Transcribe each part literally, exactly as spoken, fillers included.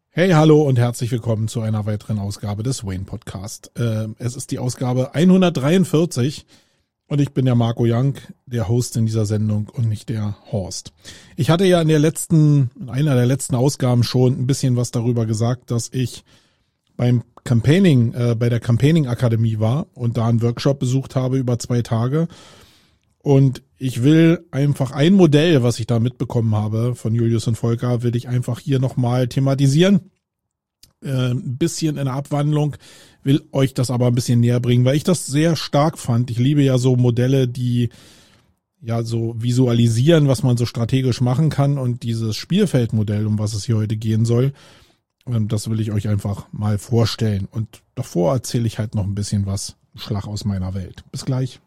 Hey, hallo und herzlich willkommen zu einer weiteren Ausgabe des Wayne Podcast. Äh, es ist die Ausgabe hundertdreiundvierzig und ich bin der Marco Young, der Host in dieser Sendung und nicht der Horst. Ich hatte ja in der letzten, in einer der letzten Ausgaben schon ein bisschen was darüber gesagt, dass ich beim Campaigning, äh, bei der Campaigning Akademie war und da einen Workshop besucht habe über zwei Tage. Und ich will einfach ein Modell, was ich da mitbekommen habe von Julius und Volker, will ich einfach hier nochmal thematisieren. Äh, ein bisschen in der Abwandlung, will euch das aber ein bisschen näher bringen, weil ich das sehr stark fand. Ich liebe ja so Modelle, die ja so visualisieren, was man so strategisch machen kann. Und dieses Spielfeldmodell, um was es hier heute gehen soll, ähm, das will ich euch einfach mal vorstellen. Und davor erzähle ich halt noch ein bisschen was, Schlag aus meiner Welt. Bis gleich.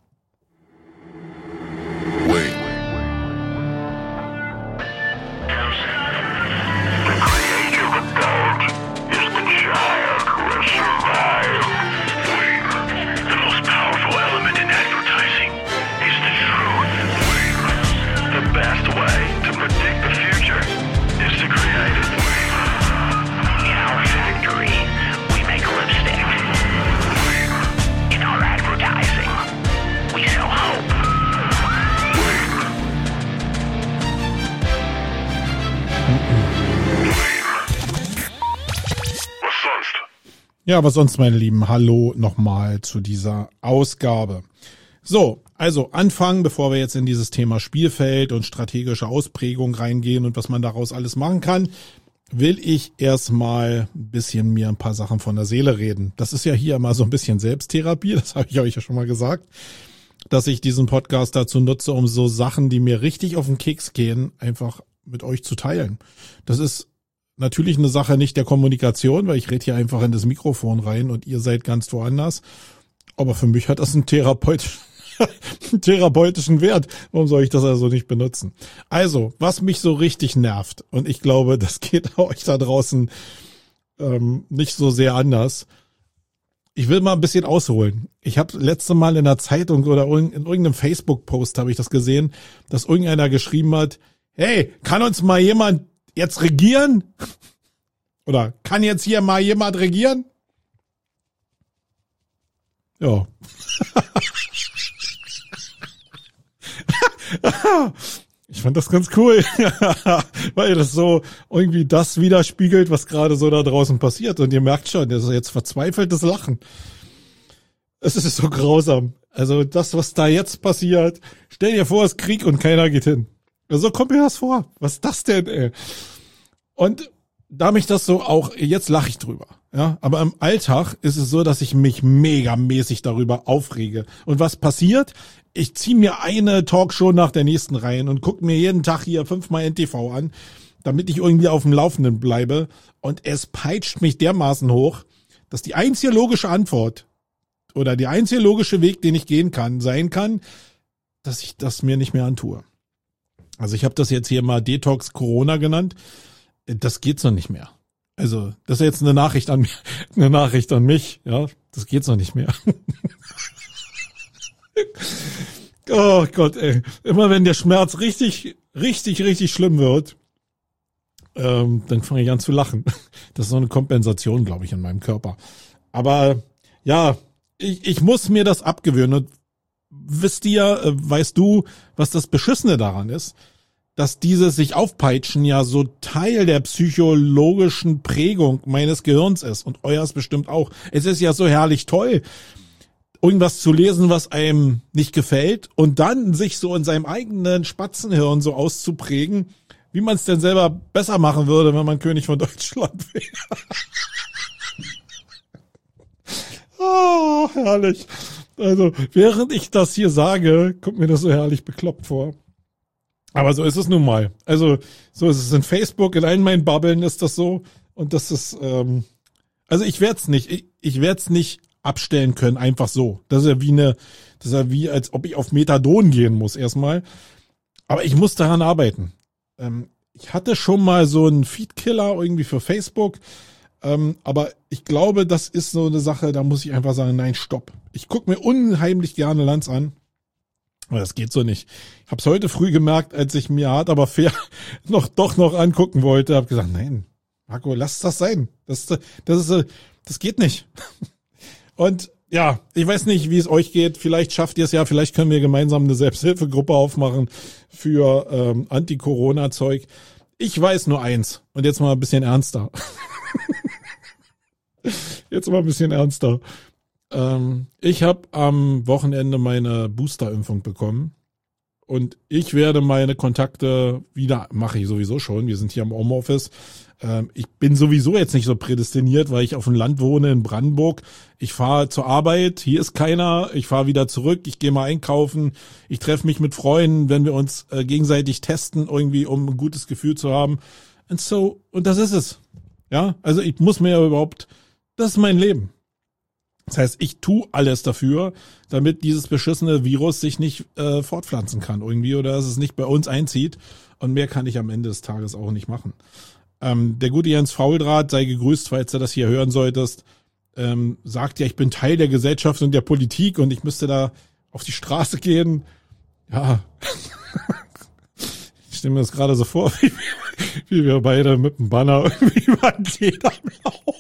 Wait. The creator of God is the child who has survived. Wait. The most powerful element in advertising is the truth. Wait. The best way to predict the future is to create it. Wait. In our factory, we make lipstick. Wait. In our advertising, we sell hope. Ja, was sonst, meine Lieben, hallo nochmal zu dieser Ausgabe. So, also anfangen, bevor wir jetzt in dieses Thema Spielfeld und strategische Ausprägung reingehen und was man daraus alles machen kann, will ich erstmal ein bisschen mir ein paar Sachen von der Seele reden. Das ist ja hier immer so ein bisschen Selbsttherapie, das habe ich euch ja schon mal gesagt, dass ich diesen Podcast dazu nutze, um so Sachen, die mir richtig auf den Keks gehen, einfach mit euch zu teilen. Das ist natürlich eine Sache nicht der Kommunikation, weil ich rede hier einfach in das Mikrofon rein und ihr seid ganz woanders. Aber für mich hat das einen, Therapeut, einen therapeutischen Wert. Warum soll ich das also nicht benutzen? Also, was mich so richtig nervt, und ich glaube, das geht euch da draußen ähm, nicht so sehr anders. Ich will mal ein bisschen ausholen. Ich habe letzte Mal in der Zeitung oder in irgendeinem Facebook-Post habe ich das gesehen, dass irgendeiner geschrieben hat, hey, kann uns mal jemand jetzt regieren? Oder kann jetzt hier mal jemand regieren? Ja. Ich fand das ganz cool, weil das so irgendwie das widerspiegelt, was gerade so da draußen passiert. Und ihr merkt schon, das ist jetzt verzweifeltes Lachen. Es ist so grausam. Also das, was da jetzt passiert, stell dir vor, es ist Krieg und keiner geht hin. So kommt mir das vor. Was ist das denn, ey? Und da mich das so auch, jetzt lache ich drüber, ja. Aber im Alltag ist es so, dass ich mich megamäßig darüber aufrege. Und was passiert? Ich ziehe mir eine Talkshow nach der nächsten rein und gucke mir jeden Tag hier fünfmal N T V an, damit ich irgendwie auf dem Laufenden bleibe. Und es peitscht mich dermaßen hoch, dass die einzige logische Antwort oder der einzige logische Weg, den ich gehen kann, sein kann, dass ich das mir nicht mehr antue. Also ich habe das jetzt hier mal Detox Corona genannt. Das geht so nicht mehr. Also das ist jetzt eine Nachricht an mich, eine Nachricht an mich. Ja, das geht so nicht mehr. Oh Gott, ey. Immer wenn der Schmerz richtig, richtig, richtig schlimm wird, ähm, dann fange ich an zu lachen. Das ist so eine Kompensation, glaube ich, in meinem Körper. Aber ja, ich, ich muss mir das abgewöhnen. Und wisst ihr, äh, weißt du, was das Beschissene daran ist? Dass dieses sich aufpeitschen ja so Teil der psychologischen Prägung meines Gehirns ist und euers bestimmt auch. Es ist ja so herrlich toll, irgendwas zu lesen, was einem nicht gefällt und dann sich so in seinem eigenen Spatzenhirn so auszuprägen, wie man es denn selber besser machen würde, wenn man König von Deutschland wäre. Oh, herrlich. Also, während ich das hier sage, kommt mir das so herrlich bekloppt vor. Aber so ist es nun mal. Also so ist es in Facebook, in allen meinen Bubbeln ist das so. Und das ist, ähm, also ich werde es nicht, ich, ich werde es nicht abstellen können, einfach so. Das ist ja wie eine, das ist ja wie, als ob ich auf Methadon gehen muss erstmal. Aber ich muss daran arbeiten. Ähm, ich hatte schon mal so einen Feedkiller irgendwie für Facebook. Ähm, aber ich glaube, das ist so eine Sache, da muss ich einfach sagen, nein, stopp. Ich gucke mir unheimlich gerne Lanz an. Aber das geht so nicht. Ich habe es heute früh gemerkt, als ich mir hart aber fair noch doch noch angucken wollte, habe gesagt, nein, Marco, lass das sein. Das, das ist, das geht nicht. Und ja, ich weiß nicht, wie es euch geht. Vielleicht schafft ihr es ja. Vielleicht können wir gemeinsam eine Selbsthilfegruppe aufmachen für ähm, Anti-Corona-Zeug. Ich weiß nur eins. Und jetzt mal ein bisschen ernster. Jetzt mal ein bisschen ernster. Ähm, ich habe am Wochenende meine Boosterimpfung bekommen. Und ich werde meine Kontakte wieder, mache ich sowieso schon, wir sind hier im Homeoffice. Ähm, ich bin sowieso jetzt nicht so prädestiniert, weil ich auf dem Land wohne in Brandenburg. Ich fahre zur Arbeit, hier ist keiner, ich fahre wieder zurück, ich gehe mal einkaufen, ich treffe mich mit Freunden, wenn wir uns äh, gegenseitig testen, irgendwie, um ein gutes Gefühl zu haben. Und so, und das ist es. Ja, also ich muss mir ja überhaupt, das ist mein Leben. Das heißt, ich tue alles dafür, damit dieses beschissene Virus sich nicht äh, fortpflanzen kann irgendwie oder dass es nicht bei uns einzieht. Und mehr kann ich am Ende des Tages auch nicht machen. Ähm, der gute Jens Fauldraht, sei gegrüßt, falls du das hier hören solltest, ähm, sagt ja, ich bin Teil der Gesellschaft und der Politik und ich müsste da auf die Straße gehen. Ja, ich stelle mir das gerade so vor, wie, wie wir beide mit dem Banner irgendwie über jeder laufen.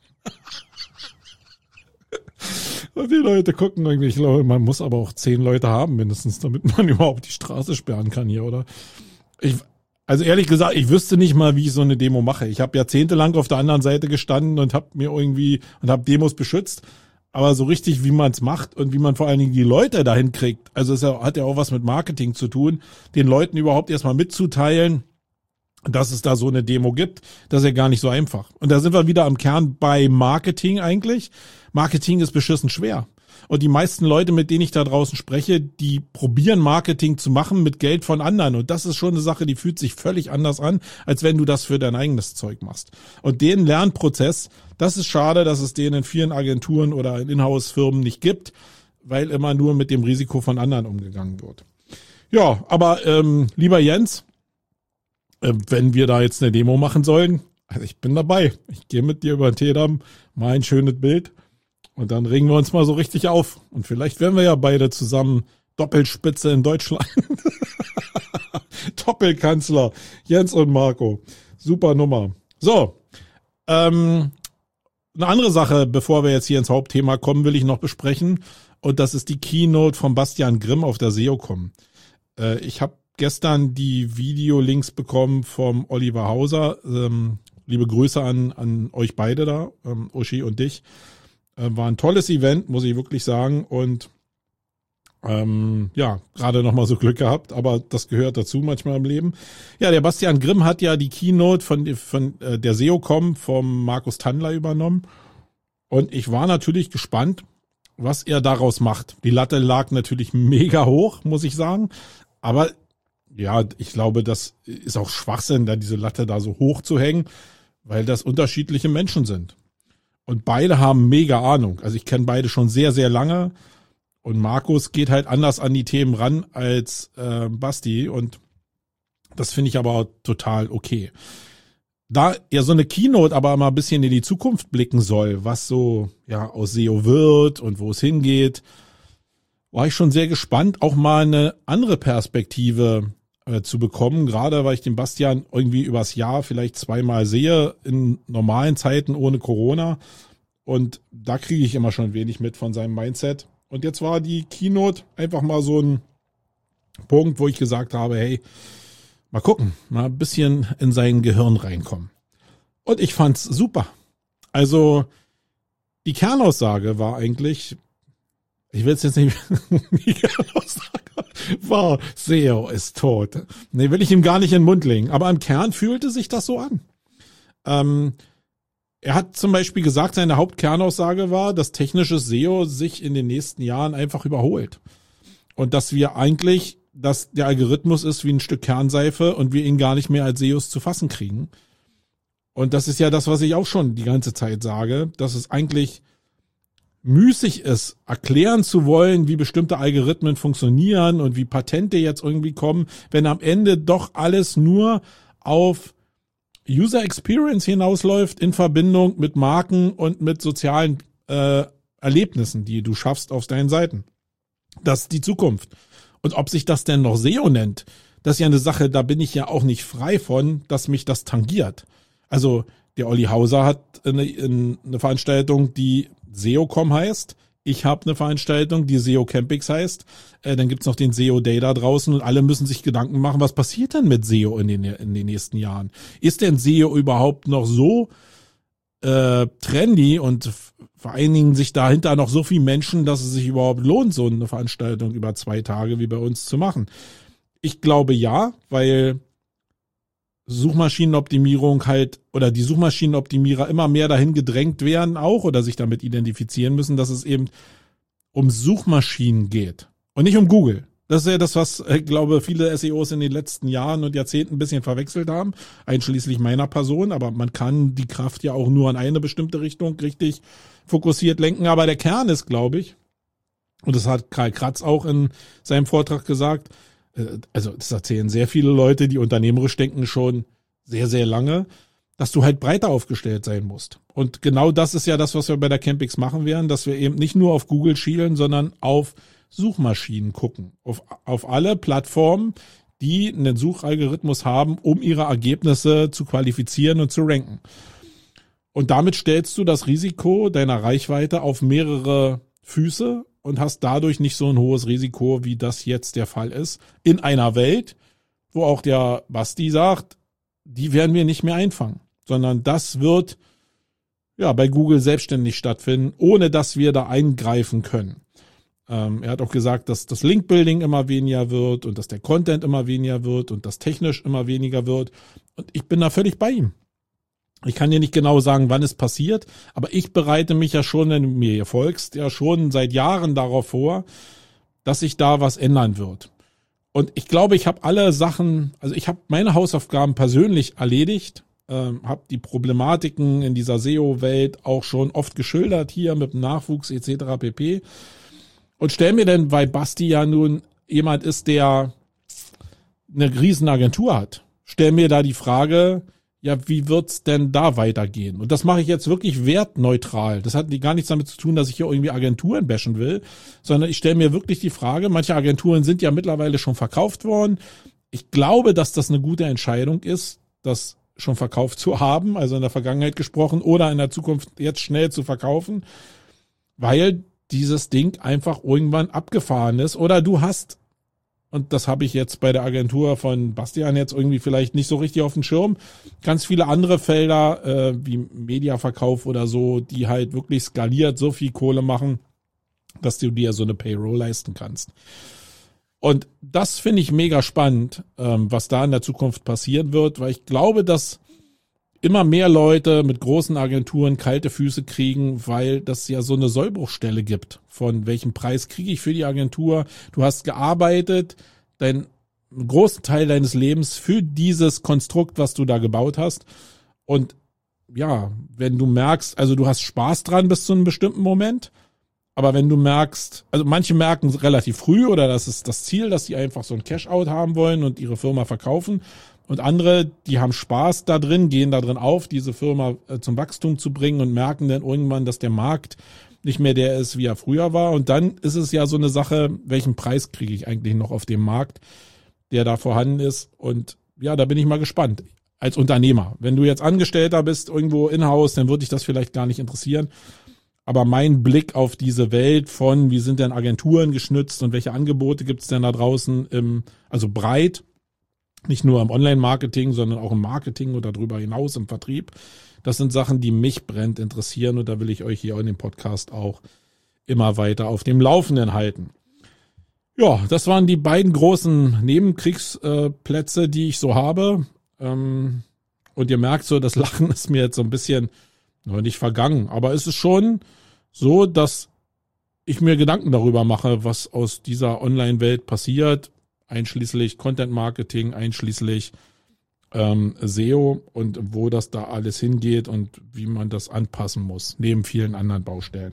Und die Leute gucken irgendwie, ich glaube, man muss aber auch zehn Leute haben mindestens, damit man überhaupt die Straße sperren kann hier, oder? Ich, also ehrlich gesagt, ich wüsste nicht mal, wie ich so eine Demo mache. Ich habe jahrzehntelang auf der anderen Seite gestanden und habe mir irgendwie und habe Demos beschützt, aber so richtig, wie man es macht und wie man vor allen Dingen die Leute dahin kriegt, also es hat ja auch was mit Marketing zu tun, den Leuten überhaupt erstmal mitzuteilen, dass es da so eine Demo gibt, das ist ja gar nicht so einfach. Und da sind wir wieder am Kern bei Marketing eigentlich. Marketing ist beschissen schwer. Und die meisten Leute, mit denen ich da draußen spreche, die probieren Marketing zu machen mit Geld von anderen. Und das ist schon eine Sache, die fühlt sich völlig anders an, als wenn du das für dein eigenes Zeug machst. Und den Lernprozess, das ist schade, dass es den in vielen Agenturen oder in Inhouse-Firmen nicht gibt, weil immer nur mit dem Risiko von anderen umgegangen wird. Ja, aber ähm, lieber Jens, wenn wir da jetzt eine Demo machen sollen, also ich bin dabei. Ich gehe mit dir über den Teedamm, mal ein schönes Bild und dann regen wir uns mal so richtig auf. Und vielleicht werden wir ja beide zusammen Doppelspitze in Deutschland. Doppelkanzler, Jens und Marco. Super Nummer. So, ähm, eine andere Sache, bevor wir jetzt hier ins Hauptthema kommen, will ich noch besprechen. Und das ist die Keynote von Bastian Grimm auf der SEOCom. Äh, ich habe gestern die Videolinks bekommen vom Oliver Hauser. Ähm, liebe Grüße an an euch beide da, ähm, Uschi und dich. Äh, war ein tolles Event, muss ich wirklich sagen. Und ähm, ja, gerade nochmal so Glück gehabt, aber das gehört dazu manchmal im Leben. Ja, der Bastian Grimm hat ja die Keynote von, von äh, der SEOCom vom Markus Tandler übernommen. Und ich war natürlich gespannt, was er daraus macht. Die Latte lag natürlich mega hoch, muss ich sagen. Aber ja, ich glaube, das ist auch Schwachsinn, da diese Latte da so hoch zu hängen, weil das unterschiedliche Menschen sind. Und beide haben mega Ahnung. Also ich kenne beide schon sehr, sehr lange. Und Markus geht halt anders an die Themen ran als äh, Basti. Und das finde ich aber total okay. Da ja so eine Keynote aber mal ein bisschen in die Zukunft blicken soll, was so ja aus S E O wird und wo es hingeht, war ich schon sehr gespannt, auch mal eine andere Perspektive äh, zu bekommen, gerade weil ich den Bastian irgendwie übers Jahr vielleicht zweimal sehe, in normalen Zeiten ohne Corona. Und da kriege ich immer schon wenig mit von seinem Mindset. Und jetzt war die Keynote einfach mal so ein Punkt, wo ich gesagt habe, hey, mal gucken, mal ein bisschen in sein Gehirn reinkommen. Und ich fand's super. Also die Kernaussage war eigentlich, ich will es jetzt nicht, die Kernaussage war, S E O ist tot. Nee, will ich ihm gar nicht in den Mund legen. Aber im Kern fühlte sich das so an. Ähm, er hat zum Beispiel gesagt, seine Hauptkernaussage war, dass technisches S E O sich in den nächsten Jahren einfach überholt. Und dass wir eigentlich, dass der Algorithmus ist wie ein Stück Kernseife und wir ihn gar nicht mehr als S E Os zu fassen kriegen. Und das ist ja das, was ich auch schon die ganze Zeit sage, dass es eigentlich müßig ist, erklären zu wollen, wie bestimmte Algorithmen funktionieren und wie Patente jetzt irgendwie kommen, wenn am Ende doch alles nur auf User Experience hinausläuft in Verbindung mit Marken und mit sozialen äh, Erlebnissen, die du schaffst auf deinen Seiten. Das ist die Zukunft. Und ob sich das denn noch S E O nennt, das ist ja eine Sache, da bin ich ja auch nicht frei von, dass mich das tangiert. Also Der Olli Hauser hat eine, eine Veranstaltung, die S E O Punkt com heißt. Ich habe eine Veranstaltung, die S E O Campix heißt. Äh, dann gibt's noch den S E O Day da draußen und alle müssen sich Gedanken machen, was passiert denn mit S E O in den, in den nächsten Jahren? Ist denn S E O überhaupt noch so äh, trendy und vereinigen sich dahinter noch so viele Menschen, dass es sich überhaupt lohnt, so eine Veranstaltung über zwei Tage wie bei uns zu machen? Ich glaube ja, weil Suchmaschinenoptimierung halt oder die Suchmaschinenoptimierer immer mehr dahin gedrängt werden auch oder sich damit identifizieren müssen, dass es eben um Suchmaschinen geht und nicht um Google. Das ist ja das, was, ich glaube, viele S E Os in den letzten Jahren und Jahrzehnten ein bisschen verwechselt haben, einschließlich meiner Person. Aber man kann die Kraft ja auch nur in eine bestimmte Richtung richtig fokussiert lenken. Aber der Kern ist, glaube ich, und das hat Karl Kratz auch in seinem Vortrag gesagt, also das erzählen sehr viele Leute, die unternehmerisch denken, schon sehr, sehr lange, dass du halt breiter aufgestellt sein musst. Und genau das ist ja das, was wir bei der Campix machen werden, dass wir eben nicht nur auf Google schielen, sondern auf Suchmaschinen gucken. Auf, auf alle Plattformen, die einen Suchalgorithmus haben, um ihre Ergebnisse zu qualifizieren und zu ranken. Und damit stellst du das Risiko deiner Reichweite auf mehrere Füße und hast dadurch nicht so ein hohes Risiko, wie das jetzt der Fall ist. In einer Welt, wo auch der Basti sagt, die werden wir nicht mehr einfangen, sondern das wird ja bei Google selbstständig stattfinden, ohne dass wir da eingreifen können. Ähm, er hat auch gesagt, dass das Linkbuilding immer weniger wird und dass der Content immer weniger wird und dass technisch immer weniger wird. Und ich bin da völlig bei ihm. Ich kann dir nicht genau sagen, wann es passiert, aber ich bereite mich ja schon, wenn du mir hier folgst, ja schon seit Jahren darauf vor, dass sich da was ändern wird. Und ich glaube, ich habe alle Sachen, also ich habe meine Hausaufgaben persönlich erledigt, ähm, habe die Problematiken in dieser S E O-Welt auch schon oft geschildert hier mit dem Nachwuchs et cetera pp. Und stell mir denn, weil Basti ja nun jemand ist, der eine Riesenagentur hat, stell mir da die Frage, ja, wie wird's denn da weitergehen? Und das mache ich jetzt wirklich wertneutral. Das hat gar nichts damit zu tun, dass ich hier irgendwie Agenturen bashen will, sondern ich stelle mir wirklich die Frage, manche Agenturen sind ja mittlerweile schon verkauft worden. Ich glaube, dass das eine gute Entscheidung ist, das schon verkauft zu haben, also in der Vergangenheit gesprochen, oder in der Zukunft jetzt schnell zu verkaufen, weil dieses Ding einfach irgendwann abgefahren ist. Oder du hast, und das habe ich jetzt bei der Agentur von Bastian jetzt irgendwie vielleicht nicht so richtig auf dem Schirm, ganz viele andere Felder äh, wie Mediaverkauf oder so, die halt wirklich skaliert so viel Kohle machen, dass du dir so eine Payroll leisten kannst. Und das finde ich mega spannend, ähm, was da in der Zukunft passieren wird, weil ich glaube, dass immer mehr Leute mit großen Agenturen kalte Füße kriegen, weil das ja so eine Sollbruchstelle gibt. Von welchem Preis kriege ich für die Agentur? Du hast gearbeitet, dein großen Teil deines Lebens für dieses Konstrukt, was du da gebaut hast. Und ja, wenn du merkst, also du hast Spaß dran bis zu einem bestimmten Moment, aber wenn du merkst, also manche merken relativ früh oder das ist das Ziel, dass sie einfach so ein Cash-out haben wollen und ihre Firma verkaufen. Und andere, die haben Spaß da drin, gehen da drin auf, diese Firma äh, zum Wachstum zu bringen und merken dann irgendwann, dass der Markt nicht mehr der ist, wie er früher war. Und dann ist es ja so eine Sache, welchen Preis kriege ich eigentlich noch auf dem Markt, der da vorhanden ist. Und ja, da bin ich mal gespannt. Als Unternehmer. Wenn du jetzt Angestellter bist, irgendwo in-house, dann würde dich das vielleicht gar nicht interessieren. Aber mein Blick auf diese Welt von, wie sind denn Agenturen geschnitzt und welche Angebote gibt es denn da draußen, im, also breit, nicht nur im Online-Marketing, sondern auch im Marketing oder darüber hinaus im Vertrieb. Das sind Sachen, die mich brennend interessieren und da will ich euch hier in dem Podcast auch immer weiter auf dem Laufenden halten. Ja, das waren die beiden großen Nebenkriegsplätze, die ich so habe. Und ihr merkt so, das Lachen ist mir jetzt so ein bisschen noch nicht vergangen. Aber es ist schon so, dass ich mir Gedanken darüber mache, was aus dieser Online-Welt passiert, einschließlich Content Marketing, einschließlich ähm, S E O und wo das da alles hingeht und wie man das anpassen muss, neben vielen anderen Baustellen.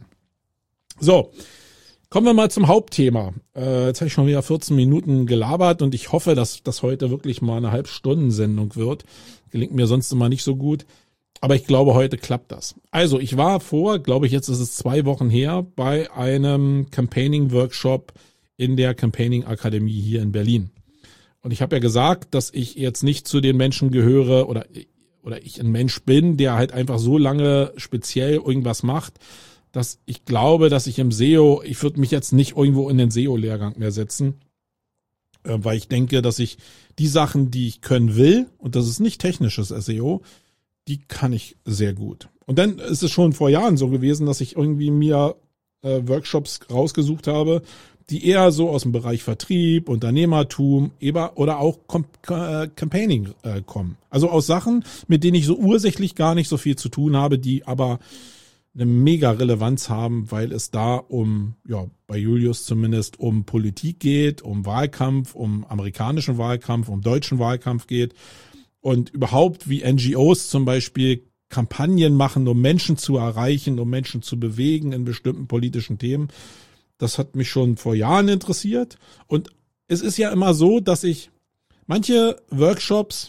So, kommen wir mal zum Hauptthema. Äh, jetzt habe ich schon wieder vierzehn Minuten gelabert und ich hoffe, dass das heute wirklich mal eine Halbstundensendung wird. Gelingt mir sonst immer nicht so gut. Aber ich glaube, heute klappt das. Also, ich war vor, glaube ich, jetzt ist es zwei Wochen her, bei einem Campaigning-Workshop in der Campaigning-Akademie hier in Berlin. Und ich habe ja gesagt, dass ich jetzt nicht zu den Menschen gehöre oder oder ich ein Mensch bin, der halt einfach so lange speziell irgendwas macht, dass ich glaube, dass ich im S E O, ich würde mich jetzt nicht irgendwo in den S E O-Lehrgang mehr setzen, äh, weil ich denke, dass ich die Sachen, die ich können will, und das ist nicht technisches S E O, die kann ich sehr gut. Und dann ist es schon vor Jahren so gewesen, dass ich irgendwie mir äh, Workshops rausgesucht habe, die eher so aus dem Bereich Vertrieb, Unternehmertum eber, oder auch Com- äh, Campaigning äh, kommen. Also aus Sachen, mit denen ich so ursächlich gar nicht so viel zu tun habe, die aber eine mega Relevanz haben, weil es da um, ja, bei Julius zumindest um Politik geht, um Wahlkampf, um amerikanischen Wahlkampf, um deutschen Wahlkampf geht und überhaupt wie N G Os zum Beispiel Kampagnen machen, um Menschen zu erreichen, um Menschen zu bewegen in bestimmten politischen Themen. Das hat mich schon vor Jahren interessiert. Und es ist ja immer so, dass ich manche Workshops,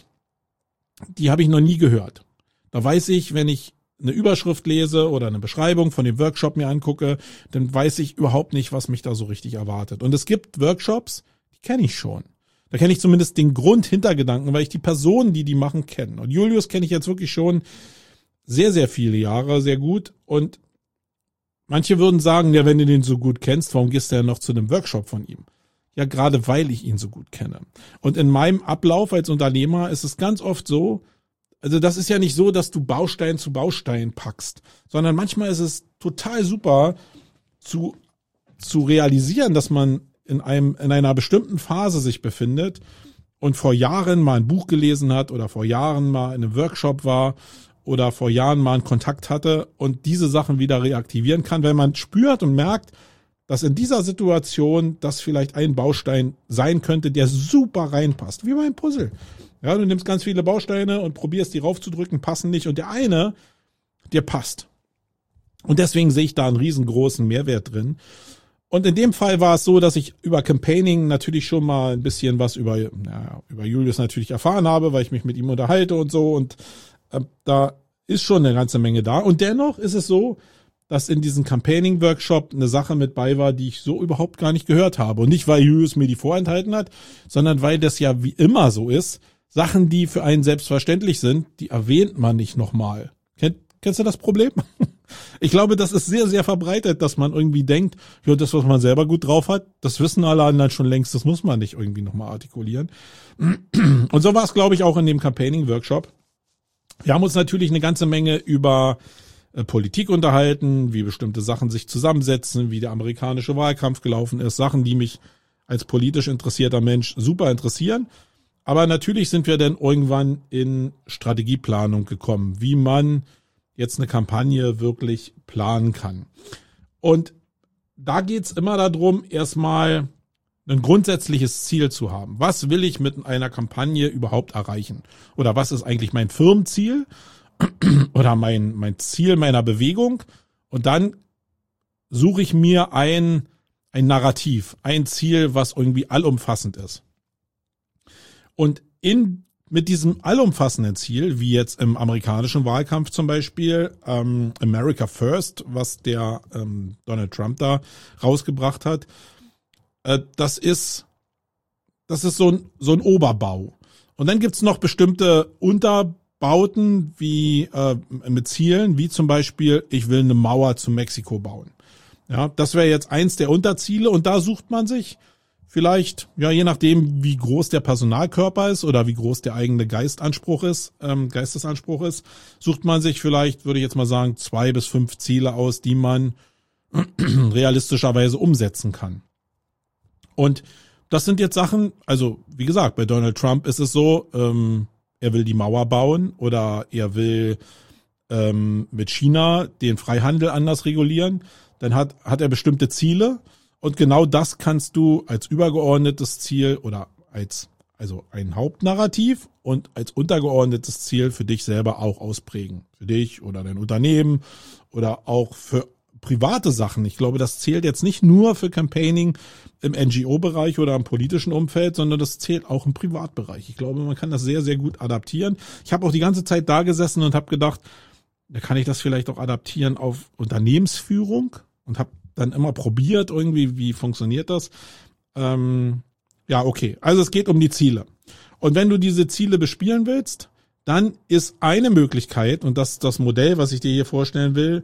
die habe ich noch nie gehört. Da weiß ich, wenn ich eine Überschrift lese oder eine Beschreibung von dem Workshop mir angucke, dann weiß ich überhaupt nicht, was mich da so richtig erwartet. Und es gibt Workshops, die kenne ich schon. Da kenne ich zumindest den Grund, Hintergedanken, weil ich die Personen, die die machen, kenne. Und Julius kenne ich jetzt wirklich schon sehr, sehr viele Jahre, sehr gut. Und manche würden sagen, ja, wenn du den so gut kennst, warum gehst du ja noch zu einem Workshop von ihm? Ja, gerade weil ich ihn so gut kenne. Und in meinem Ablauf als Unternehmer ist es ganz oft so, also das ist ja nicht so, dass du Baustein zu Baustein packst, sondern manchmal ist es total super zu, zu realisieren, dass man in einem, in einer bestimmten Phase sich befindet und vor Jahren mal ein Buch gelesen hat oder vor Jahren mal in einem Workshop war oder vor Jahren mal einen Kontakt hatte und diese Sachen wieder reaktivieren kann, wenn man spürt und merkt, dass in dieser Situation das vielleicht ein Baustein sein könnte, der super reinpasst, wie beim Puzzle. Ja, du nimmst ganz viele Bausteine und probierst die raufzudrücken, passen nicht und der eine, der passt. Und deswegen sehe ich da einen riesengroßen Mehrwert drin. Und in dem Fall war es so, dass ich über Campaigning natürlich schon mal ein bisschen was über, ja, über Julius natürlich erfahren habe, weil ich mich mit ihm unterhalte und so und äh, da ist schon eine ganze Menge da. Und dennoch ist es so, dass in diesem Campaigning-Workshop eine Sache mit bei war, die ich so überhaupt gar nicht gehört habe. Und nicht, weil Julius mir die vorenthalten hat, sondern weil das ja wie immer so ist, Sachen, die für einen selbstverständlich sind, die erwähnt man nicht nochmal. Kennt, kennst du das Problem? Ich glaube, das ist sehr, sehr verbreitet, dass man irgendwie denkt, ja, das, was man selber gut drauf hat, das wissen alle anderen schon längst, das muss man nicht irgendwie nochmal artikulieren. Und so war es, glaube ich, auch in dem Campaigning-Workshop. Wir haben uns natürlich eine ganze Menge über äh, Politik unterhalten, wie bestimmte Sachen sich zusammensetzen, wie der amerikanische Wahlkampf gelaufen ist, Sachen, die mich als politisch interessierter Mensch super interessieren. Aber natürlich sind wir dann irgendwann in Strategieplanung gekommen, wie man jetzt eine Kampagne wirklich planen kann. Und da geht's immer darum, erstmal ein grundsätzliches Ziel zu haben. Was will ich mit einer Kampagne überhaupt erreichen? Oder was ist eigentlich mein Firmenziel oder mein, mein Ziel meiner Bewegung? Und dann suche ich mir ein, ein Narrativ, ein Ziel, was irgendwie allumfassend ist. Und in, mit diesem allumfassenden Ziel, wie jetzt im amerikanischen Wahlkampf zum Beispiel, ähm, America First, was der ähm, Donald Trump da rausgebracht hat, äh, das ist, das ist so ein, so ein Oberbau. Und dann gibt's noch bestimmte Unterbauten wie äh, mit Zielen, wie zum Beispiel, ich will eine Mauer zu Mexiko bauen. Ja, das wäre jetzt eins der Unterziele und da sucht man sich vielleicht, ja, je nachdem, wie groß der Personalkörper ist oder wie groß der eigene Geistanspruch ist, ähm, Geistesanspruch ist, sucht man sich vielleicht, würde ich jetzt mal sagen, zwei bis fünf Ziele aus, die man realistischerweise umsetzen kann. Und das sind jetzt Sachen, also wie gesagt, bei Donald Trump ist es so, ähm, er will die Mauer bauen oder er will ähm, mit China den Freihandel anders regulieren. Dann hat, hat er bestimmte Ziele. Und genau das kannst du als übergeordnetes Ziel oder als, also ein Hauptnarrativ und als untergeordnetes Ziel für dich selber auch ausprägen. Für dich oder dein Unternehmen oder auch für private Sachen. Ich glaube, das zählt jetzt nicht nur für Campaigning im N G O-Bereich oder im politischen Umfeld, sondern das zählt auch im Privatbereich. Ich glaube, man kann das sehr, sehr gut adaptieren. Ich habe auch die ganze Zeit da gesessen und habe gedacht, da kann ich das vielleicht auch adaptieren auf Unternehmensführung und habe dann immer probiert irgendwie, wie funktioniert das. Ähm, ja, okay. Also es geht um die Ziele. Und wenn du diese Ziele bespielen willst, dann ist eine Möglichkeit, und das ist das Modell, was ich dir hier vorstellen will,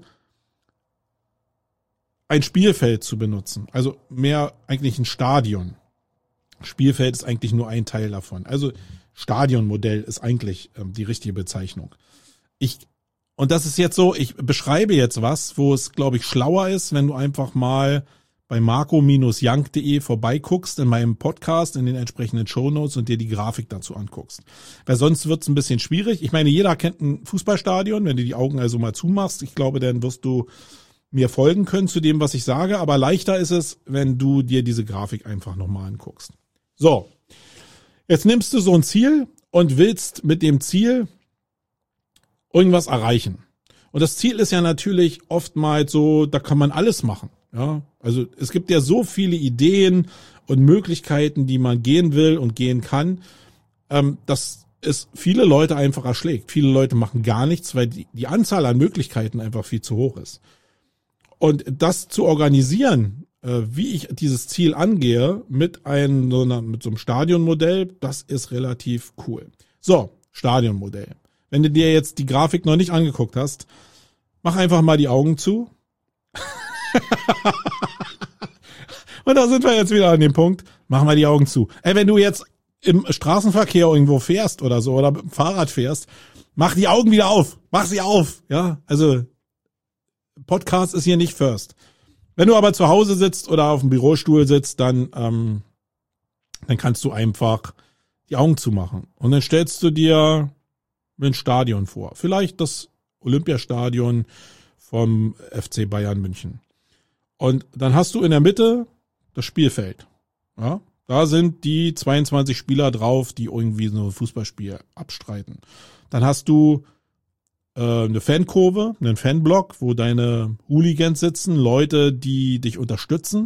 ein Spielfeld zu benutzen. Also mehr eigentlich ein Stadion. Spielfeld ist eigentlich nur ein Teil davon. Also Stadionmodell ist eigentlich ähm, die richtige Bezeichnung. Ich Und das ist jetzt so, ich beschreibe jetzt was, wo es, glaube ich, schlauer ist, wenn du einfach mal bei marco Bindestrich young Punkt de vorbeiguckst in meinem Podcast, in den entsprechenden Shownotes und dir die Grafik dazu anguckst. Weil sonst wird es ein bisschen schwierig. Ich meine, jeder kennt ein Fußballstadion, wenn du die Augen also mal zumachst. Ich glaube, dann wirst du mir folgen können zu dem, was ich sage. Aber leichter ist es, wenn du dir diese Grafik einfach nochmal anguckst. So, jetzt nimmst du so ein Ziel und willst mit dem Ziel irgendwas erreichen. Und das Ziel ist ja natürlich oftmals so, da kann man alles machen. Ja, also es gibt ja so viele Ideen und Möglichkeiten, die man gehen will und gehen kann, ähm, dass es viele Leute einfach erschlägt. Viele Leute machen gar nichts, weil die, die Anzahl an Möglichkeiten einfach viel zu hoch ist. Und das zu organisieren, äh, wie ich dieses Ziel angehe, mit einem so, einer, mit so einem Stadionmodell, das ist relativ cool. So, Stadionmodell. Wenn du dir jetzt die Grafik noch nicht angeguckt hast, mach einfach mal die Augen zu. Und da sind wir jetzt wieder an dem Punkt, machen wir die Augen zu. Ey, wenn du jetzt im Straßenverkehr irgendwo fährst oder so oder mit dem Fahrrad fährst, mach die Augen wieder auf. Mach sie auf. Ja, also Podcast ist hier nicht first. Wenn du aber zu Hause sitzt oder auf dem Bürostuhl sitzt, dann, ähm, dann kannst du einfach die Augen zumachen. Und dann stellst du dir ein Stadion vor. Vielleicht das Olympiastadion vom F C Bayern München. Und dann hast du in der Mitte das Spielfeld. Ja, da sind die zweiundzwanzig Spieler drauf, die irgendwie so ein Fußballspiel abstreiten. Dann hast du äh, eine Fankurve, einen Fanblock, wo deine Hooligans sitzen, Leute, die dich unterstützen.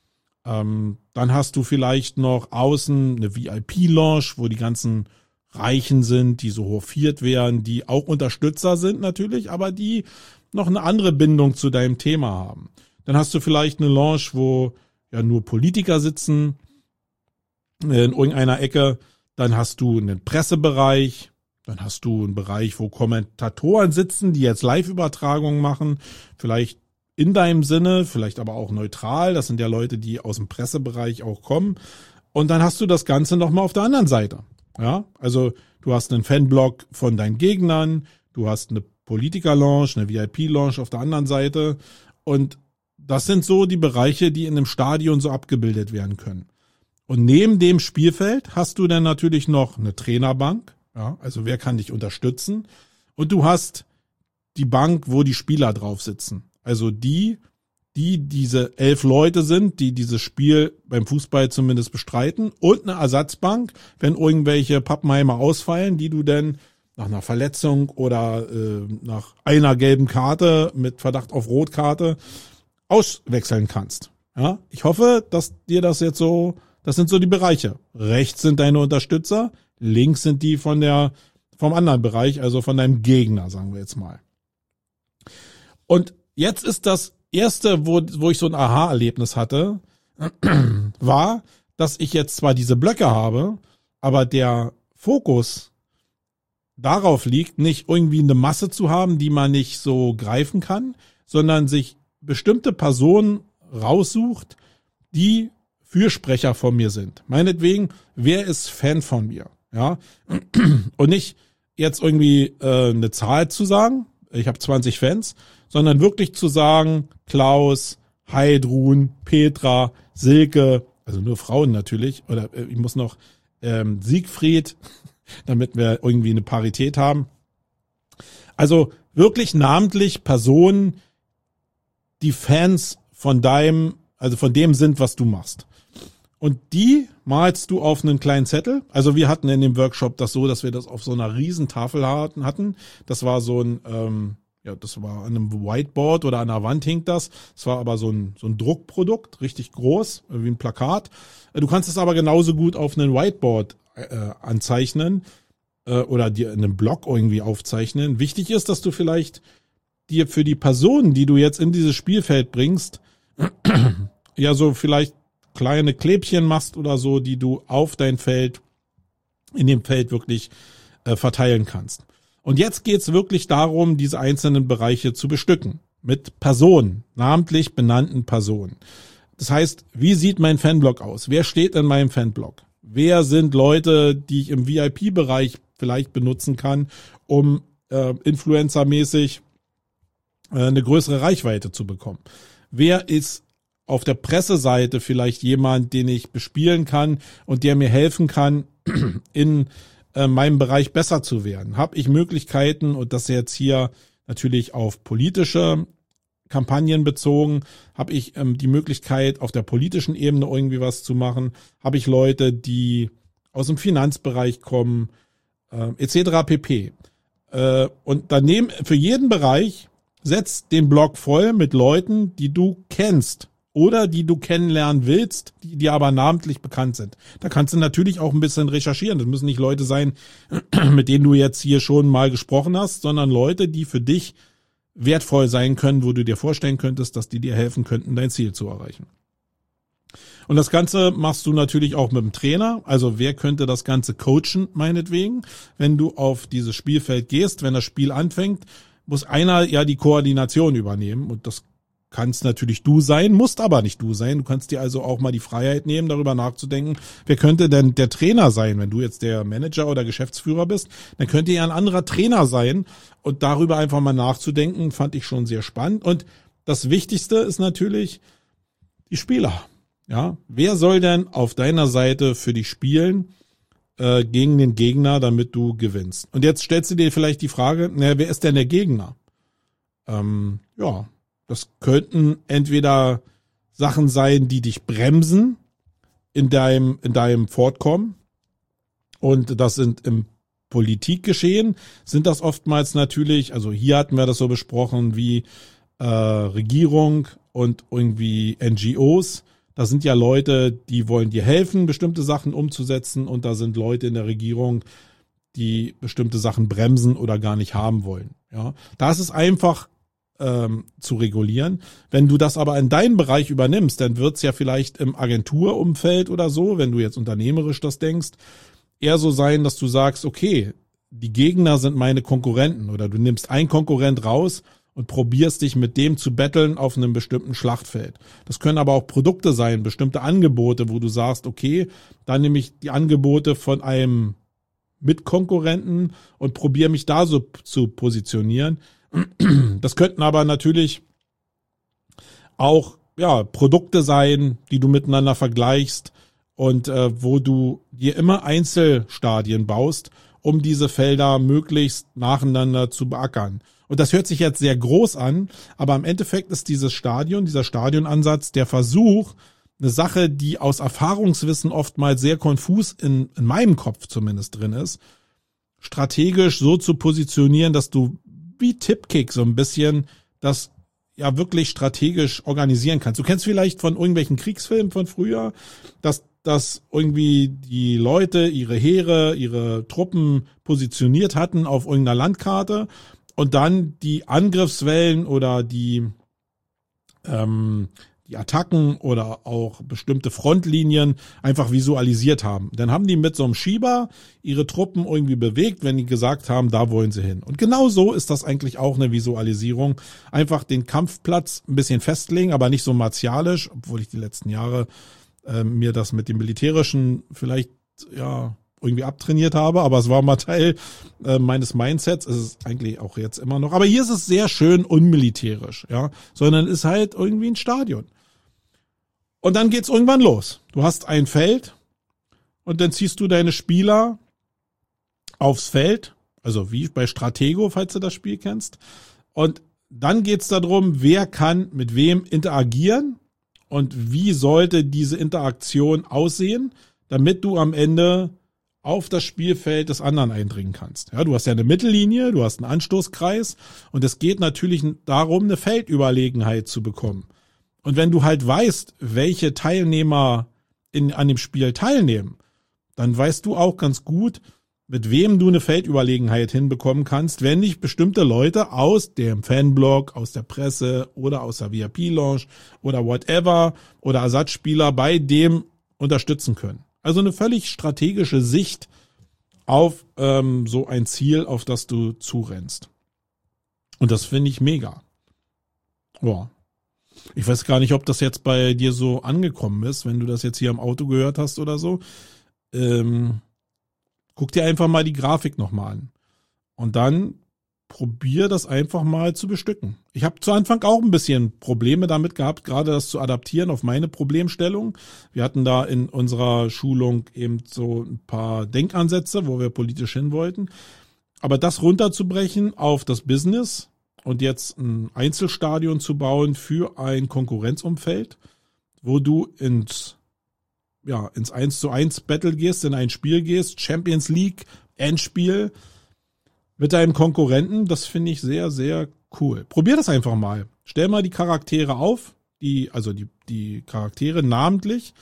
Ähm, dann hast du vielleicht noch außen eine V I P-Lounge, wo die ganzen Reichen sind, die so hofiert werden, die auch Unterstützer sind natürlich, aber die noch eine andere Bindung zu deinem Thema haben. Dann hast du vielleicht eine Lounge, wo ja nur Politiker sitzen in irgendeiner Ecke. Dann hast du einen Pressebereich. Dann hast du einen Bereich, wo Kommentatoren sitzen, die jetzt Live-Übertragungen machen. Vielleicht in deinem Sinne, vielleicht aber auch neutral. Das sind ja Leute, die aus dem Pressebereich auch kommen. Und dann hast du das Ganze nochmal auf der anderen Seite. Ja, also du hast einen Fanblock von deinen Gegnern. Du hast eine Politiker-Lounge, eine V I P-Lounge auf der anderen Seite. Und das sind so die Bereiche, die in einem Stadion so abgebildet werden können. Und neben dem Spielfeld hast du dann natürlich noch eine Trainerbank. Ja, also wer kann dich unterstützen? Und du hast die Bank, wo die Spieler drauf sitzen. Also die, die diese elf Leute sind, die dieses Spiel beim Fußball zumindest bestreiten. Und eine Ersatzbank, wenn irgendwelche Pappenheimer ausfallen, die du dann nach einer Verletzung oder äh, nach einer gelben Karte mit Verdacht auf Rotkarte auswechseln kannst. Ja, ich hoffe, dass dir das jetzt so, das sind so die Bereiche. Rechts sind deine Unterstützer, links sind die von der, vom anderen Bereich, also von deinem Gegner, sagen wir jetzt mal. Und jetzt ist das erste, wo, wo ich so ein Aha-Erlebnis hatte, war, dass ich jetzt zwar diese Blöcke habe, aber der Fokus darauf liegt, nicht irgendwie eine Masse zu haben, die man nicht so greifen kann, sondern sich bestimmte Personen raussucht, die Fürsprecher von mir sind. Meinetwegen, wer ist Fan von mir? Ja, und nicht jetzt irgendwie äh, eine Zahl zu sagen, ich habe zwanzig Fans, sondern wirklich zu sagen, Klaus, Heidrun, Petra, Silke, also nur Frauen natürlich, oder äh, ich muss noch ähm, Siegfried, damit wir irgendwie eine Parität haben. Also wirklich namentlich Personen, die Fans von deinem, also von dem sind, was du machst. Und die malst du auf einen kleinen Zettel. Also wir hatten in dem Workshop das so, dass wir das auf so einer riesen Tafel hatten. Das war so ein, ähm, ja, das war an einem Whiteboard oder an der Wand hing das. Das war aber so ein, so ein Druckprodukt, richtig groß, wie ein Plakat. Du kannst es aber genauso gut auf einem Whiteboard äh, anzeichnen äh, oder dir in einem Block irgendwie aufzeichnen. Wichtig ist, dass du vielleicht dir für die Personen, die du jetzt in dieses Spielfeld bringst, ja so vielleicht kleine Klebchen machst oder so, die du auf dein Feld, in dem Feld wirklich äh, verteilen kannst. Und jetzt geht's wirklich darum, diese einzelnen Bereiche zu bestücken. Mit Personen, namentlich benannten Personen. Das heißt, wie sieht mein Fanblog aus? Wer steht in meinem Fanblog? Wer sind Leute, die ich im V I P-Bereich vielleicht benutzen kann, um äh, influencermäßig äh, eine größere Reichweite zu bekommen? Wer ist auf der Presseseite vielleicht jemand, den ich bespielen kann und der mir helfen kann, in äh, meinem Bereich besser zu werden? Habe ich Möglichkeiten, und das jetzt hier natürlich auf politische Kampagnen bezogen, habe ich ähm, die Möglichkeit, auf der politischen Ebene irgendwie was zu machen? Habe ich Leute, die aus dem Finanzbereich kommen, äh, et cetera pp. Äh, und daneben für jeden Bereich setzt den Blog voll mit Leuten, die du kennst oder die du kennenlernen willst, die dir aber namentlich bekannt sind. Da kannst du natürlich auch ein bisschen recherchieren. Das müssen nicht Leute sein, mit denen du jetzt hier schon mal gesprochen hast, sondern Leute, die für dich wertvoll sein können, wo du dir vorstellen könntest, dass die dir helfen könnten, dein Ziel zu erreichen. Und das Ganze machst du natürlich auch mit dem Trainer. Also wer könnte das Ganze coachen, meinetwegen? Wenn du auf dieses Spielfeld gehst, wenn das Spiel anfängt, muss einer ja die Koordination übernehmen. Und das kannst natürlich du sein, musst aber nicht du sein. Du kannst dir also auch mal die Freiheit nehmen, darüber nachzudenken, wer könnte denn der Trainer sein? Wenn du jetzt der Manager oder Geschäftsführer bist, dann könnte ja ein anderer Trainer sein. Und darüber einfach mal nachzudenken, fand ich schon sehr spannend. Und das Wichtigste ist natürlich die Spieler. Ja, wer soll denn auf deiner Seite für dich spielen äh, gegen den Gegner, damit du gewinnst? Und jetzt stellst du dir vielleicht die Frage, naja, wer ist denn der Gegner? Ähm, ja, das könnten entweder Sachen sein, die dich bremsen in deinem, in deinem Fortkommen. Und das sind im Politikgeschehen, sind das oftmals natürlich, also hier hatten wir das so besprochen, wie äh, Regierung und irgendwie N G Os. Da sind ja Leute, die wollen dir helfen, bestimmte Sachen umzusetzen. Und da sind Leute in der Regierung, die bestimmte Sachen bremsen oder gar nicht haben wollen. Ja, da ist es einfach ähm, zu regulieren. Wenn du das aber in deinen Bereich übernimmst, dann wird es ja vielleicht im Agenturumfeld oder so, wenn du jetzt unternehmerisch das denkst, eher so sein, dass du sagst, okay, die Gegner sind meine Konkurrenten, oder du nimmst einen Konkurrent raus und probierst dich mit dem zu betteln auf einem bestimmten Schlachtfeld. Das können aber auch Produkte sein, bestimmte Angebote, wo du sagst, okay, dann nehme ich die Angebote von einem Mitkonkurrenten und probiere mich da so zu positionieren. Das könnten aber natürlich auch ja Produkte sein, die du miteinander vergleichst und äh, wo du dir immer Einzelstadien baust, um diese Felder möglichst nacheinander zu beackern. Und das hört sich jetzt sehr groß an, aber im Endeffekt ist dieses Stadion, dieser Stadionansatz der Versuch, eine Sache, die aus Erfahrungswissen oftmals sehr konfus in, in meinem Kopf zumindest drin ist, strategisch so zu positionieren, dass du wie Tipkick so ein bisschen das ja wirklich strategisch organisieren kannst. Du kennst vielleicht von irgendwelchen Kriegsfilmen von früher, dass dass irgendwie die Leute ihre Heere, ihre Truppen positioniert hatten auf irgendeiner Landkarte und dann die Angriffswellen oder die ähm, die Attacken oder auch bestimmte Frontlinien einfach visualisiert haben. Dann haben die mit so einem Schieber ihre Truppen irgendwie bewegt, wenn die gesagt haben, da wollen sie hin. Und genau so ist das eigentlich auch eine Visualisierung. Einfach den Kampfplatz ein bisschen festlegen, aber nicht so martialisch, obwohl ich die letzten Jahre äh, mir das mit dem Militärischen vielleicht ja irgendwie abtrainiert habe, aber es war mal Teil äh, meines Mindsets, es ist eigentlich auch jetzt immer noch. Aber hier ist es sehr schön unmilitärisch, ja, sondern ist halt irgendwie ein Stadion. Und dann geht's irgendwann los. Du hast ein Feld und dann ziehst du deine Spieler aufs Feld, also wie bei Stratego, falls du das Spiel kennst. Und dann geht's darum, wer kann mit wem interagieren und wie sollte diese Interaktion aussehen, damit du am Ende auf das Spielfeld des anderen eindringen kannst. Ja, du hast ja eine Mittellinie, du hast einen Anstoßkreis und es geht natürlich darum, eine Feldüberlegenheit zu bekommen. Und wenn du halt weißt, welche Teilnehmer in, an dem Spiel teilnehmen, dann weißt du auch ganz gut, mit wem du eine Feldüberlegenheit hinbekommen kannst, wenn dich bestimmte Leute aus dem Fanblog, aus der Presse oder aus der V I P-Lounge oder whatever oder Ersatzspieler bei dem unterstützen können. Also eine völlig strategische Sicht auf ähm, so ein Ziel, auf das du zurennst. Und das finde ich mega. Ja. Ich weiß gar nicht, ob das jetzt bei dir so angekommen ist, wenn du das jetzt hier im Auto gehört hast oder so. Ähm, guck dir einfach mal die Grafik nochmal an. Und dann probier das einfach mal zu bestücken. Ich habe zu Anfang auch ein bisschen Probleme damit gehabt, gerade das zu adaptieren auf meine Problemstellung. Wir hatten da in unserer Schulung eben so ein paar Denkansätze, wo wir politisch hin wollten. Aber das runterzubrechen auf das Business und jetzt ein Einzelstadion zu bauen für ein Konkurrenzumfeld, wo du ins, ja, ins eins zu eins Battle gehst, in ein Spiel gehst, Champions League, Endspiel, mit deinem Konkurrenten, das finde ich sehr, sehr cool. Probier das einfach mal. Stell mal die Charaktere auf, die, also die, die Charaktere namentlich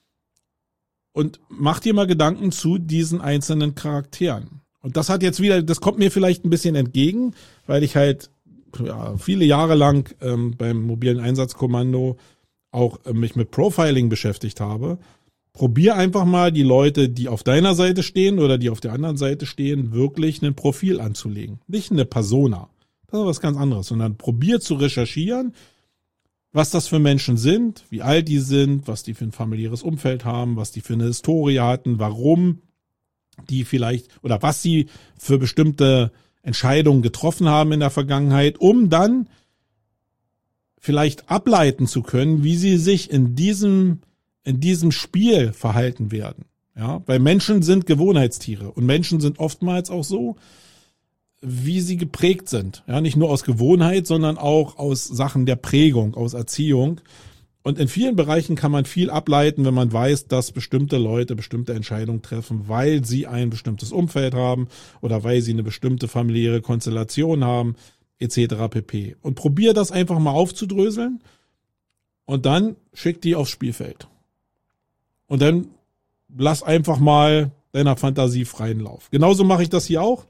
und mach dir mal Gedanken zu diesen einzelnen Charakteren. Und das hat jetzt wieder, das kommt mir vielleicht ein bisschen entgegen, weil ich halt ja, viele Jahre lang ähm, beim mobilen Einsatzkommando auch äh, mich mit Profiling beschäftigt habe. Probier einfach mal die Leute, die auf deiner Seite stehen oder die auf der anderen Seite stehen, wirklich ein Profil anzulegen. Nicht eine Persona. Das ist was ganz anderes, sondern probier zu recherchieren, was das für Menschen sind, wie alt die sind, was die für ein familiäres Umfeld haben, was die für eine Historie hatten, warum die vielleicht oder was sie für bestimmte Entscheidungen getroffen haben in der Vergangenheit, um dann vielleicht ableiten zu können, wie sie sich in diesem in diesem Spiel verhalten werden. Ja, weil Menschen sind Gewohnheitstiere und Menschen sind oftmals auch so, wie sie geprägt sind. Ja, nicht nur aus Gewohnheit, sondern auch aus Sachen der Prägung, aus Erziehung. Und in vielen Bereichen kann man viel ableiten, wenn man weiß, dass bestimmte Leute bestimmte Entscheidungen treffen, weil sie ein bestimmtes Umfeld haben oder weil sie eine bestimmte familiäre Konstellation haben, et cetera pp. Und probier das einfach mal aufzudröseln und dann schick die aufs Spielfeld. Und dann lass einfach mal deiner Fantasie freien Lauf. Genauso mache ich das hier auch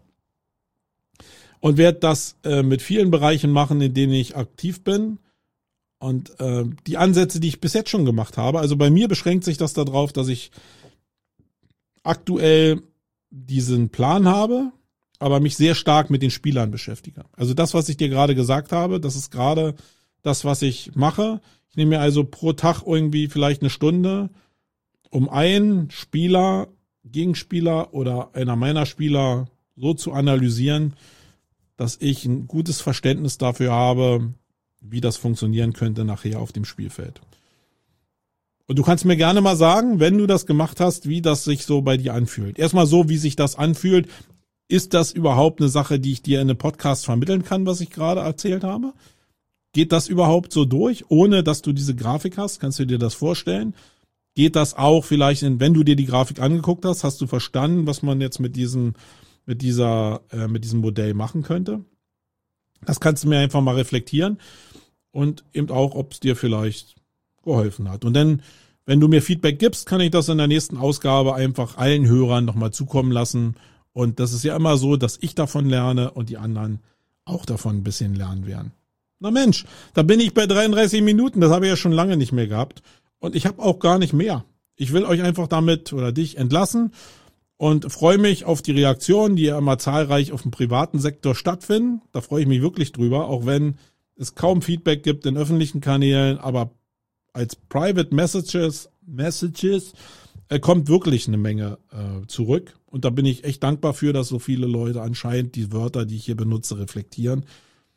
und werde das äh, mit vielen Bereichen machen, in denen ich aktiv bin. Und äh, die Ansätze, die ich bis jetzt schon gemacht habe, also bei mir beschränkt sich das darauf, dass ich aktuell diesen Plan habe, aber mich sehr stark mit den Spielern beschäftige. Also das, was ich dir gerade gesagt habe, das ist gerade das, was ich mache. Ich nehme mir also pro Tag irgendwie vielleicht eine Stunde, um einen Spieler, Gegenspieler oder einer meiner Spieler so zu analysieren, dass ich ein gutes Verständnis dafür habe, wie das funktionieren könnte nachher auf dem Spielfeld. Und du kannst mir gerne mal sagen, wenn du das gemacht hast, wie das sich so bei dir anfühlt. Erstmal so, wie sich das anfühlt. Ist das überhaupt eine Sache, die ich dir in einem Podcast vermitteln kann, was ich gerade erzählt habe? Geht das überhaupt so durch, ohne dass du diese Grafik hast? Kannst du dir das vorstellen? Geht das auch vielleicht, in, wenn du dir die Grafik angeguckt hast, hast du verstanden, was man jetzt mit diesem, mit dieser, äh, mit diesem Modell machen könnte? Das kannst du mir einfach mal reflektieren und eben auch, ob es dir vielleicht geholfen hat. Und dann, wenn du mir Feedback gibst, kann ich das in der nächsten Ausgabe einfach allen Hörern nochmal zukommen lassen. Und das ist ja immer so, dass ich davon lerne und die anderen auch davon ein bisschen lernen werden. Na Mensch, da bin ich bei dreiunddreißig Minuten, das habe ich ja schon lange nicht mehr gehabt. Und ich habe auch gar nicht mehr. Ich will euch einfach damit oder dich entlassen und freue mich auf die Reaktionen, die ja immer zahlreich auf dem privaten Sektor stattfinden. Da freue ich mich wirklich drüber, auch wenn es kaum Feedback gibt in öffentlichen Kanälen, aber als Private Messages, Messages äh, kommt wirklich eine Menge äh, zurück. Und da bin ich echt dankbar für, dass so viele Leute anscheinend die Wörter, die ich hier benutze, reflektieren.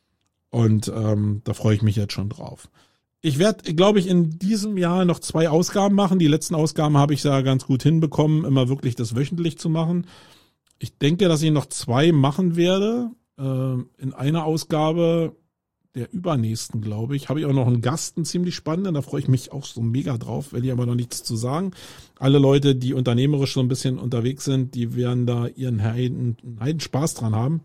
Und ähm, da freue ich mich jetzt schon drauf. Ich werde, glaube ich, in diesem Jahr noch zwei Ausgaben machen. Die letzten Ausgaben habe ich ja ganz gut hinbekommen, immer wirklich das wöchentlich zu machen. Ich denke, dass ich noch zwei machen werde. Äh, in einer Ausgabe der übernächsten, glaube ich, habe ich auch noch einen Gast, einen ziemlich spannenden. Da freue ich mich auch so mega drauf, will ich aber noch nichts zu sagen. Alle Leute, die unternehmerisch so ein bisschen unterwegs sind, die werden da ihren Heiden, Heiden Spaß dran haben.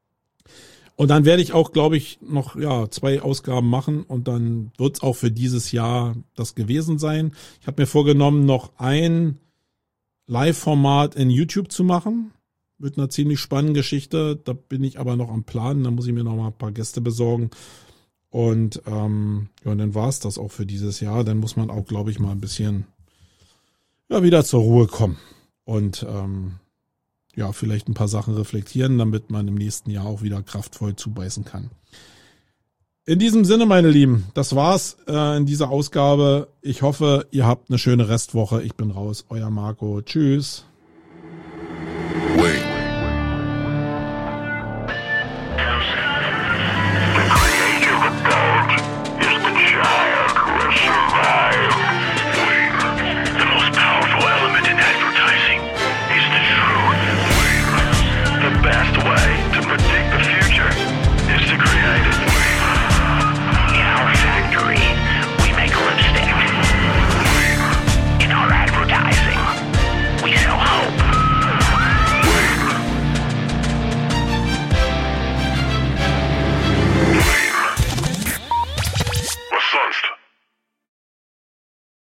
Und dann werde ich auch, glaube ich, noch ja zwei Ausgaben machen und dann wird es auch für dieses Jahr das gewesen sein. Ich habe mir vorgenommen, noch ein Live-Format in YouTube zu machen. Wird eine ziemlich spannende Geschichte. Da bin ich aber noch am Planen. Da muss ich mir noch mal ein paar Gäste besorgen. Und ähm, ja, und dann war es das auch für dieses Jahr. Dann muss man auch, glaube ich, mal ein bisschen ja wieder zur Ruhe kommen. Und ähm, ja, vielleicht ein paar Sachen reflektieren, damit man im nächsten Jahr auch wieder kraftvoll zubeißen kann. In diesem Sinne, meine Lieben, das war's äh, in dieser Ausgabe. Ich hoffe, ihr habt eine schöne Restwoche. Ich bin raus, euer Marco. Tschüss. Wait.